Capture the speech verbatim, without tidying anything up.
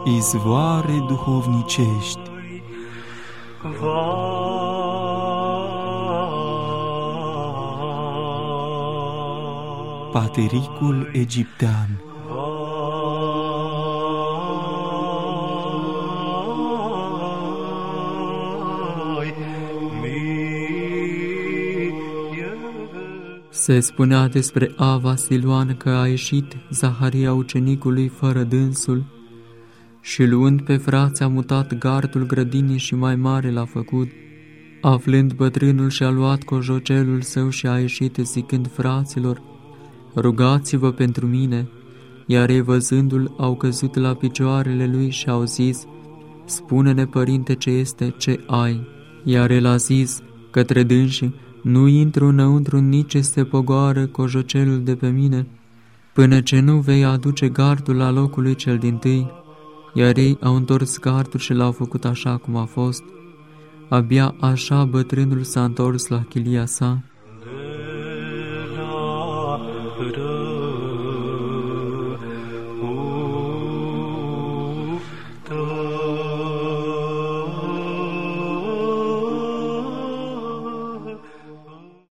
izvoare duhovnicești. Patericul egiptean. Se spunea despre Ava Siluan că a ieșit Zaharia ucenicului fără dânsul și luând pe frați a mutat gardul grădinii și mai mare l-a făcut. Aflând bătrânul și-a luat cojocelul său și a ieșit zicând fraților: rugați-vă pentru mine, iar ei văzându-l au căzut la picioarele lui și au zis: spune-ne, părinte, ce este, ce ai. Iar el a zis către dânsii: nu intru înăuntru, nici este pogoară cojocelul de pe mine, până ce nu vei aduce gardul la locul lui cel dintâi. Iar ei au întors gardul și l-au făcut așa cum a fost. Abia așa bătrânul s-a întors la chilia sa.